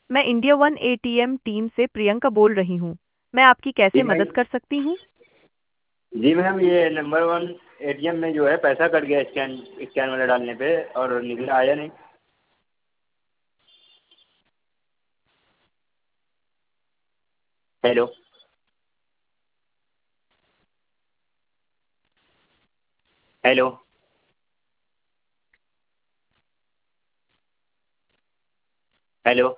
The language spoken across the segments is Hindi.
मैं इंडिया वन एटीएम टीम से प्रियंका बोल रही हूँ। मैं आपकी जी कैसे भाई। मदद कर सकती हूँ? जी मैम, ये नंबर वन एटीएम में जो है पैसा कट गया स्कैन स्कैन वाला डालने पे, और निकला आया नहीं। हेलो। हेलो। हेलो।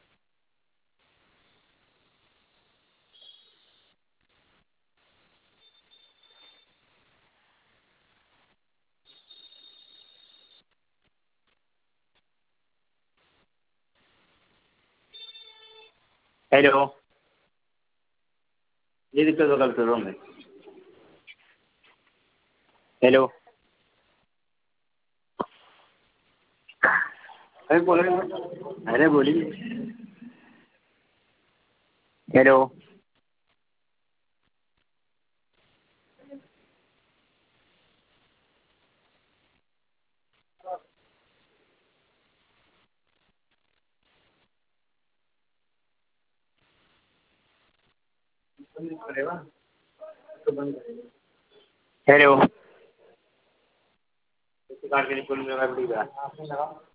हेलो। ये दिक्कत होगा कल में। हेलो। अरे बोलो। अरे बोलिए। हेलो। हेलो।